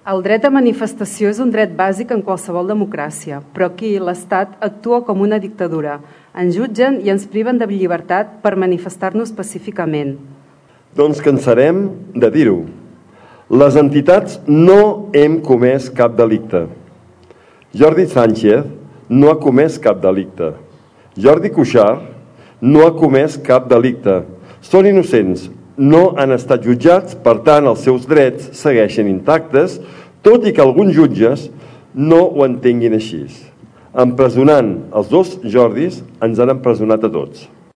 El dret a manifestació és un dret bàsic en qualsevol democràcia, però aquí l'Estat actua com una dictadura. Ens jutgen i ens priven de llibertat per manifestar-nos pacíficament. Doncs cansarem de dir-ho. Les entitats no hem comès cap delicte. Jordi Sánchez no ha comès cap delicte. Jordi Cuixart no ha comès cap delicte. Són innocents. No han estat jutjats, per tant, els seus drets segueixen intactes, tot i que alguns jutges no ho entenguin així. Empresonant els dos Jordis, ens han empresonat a tots.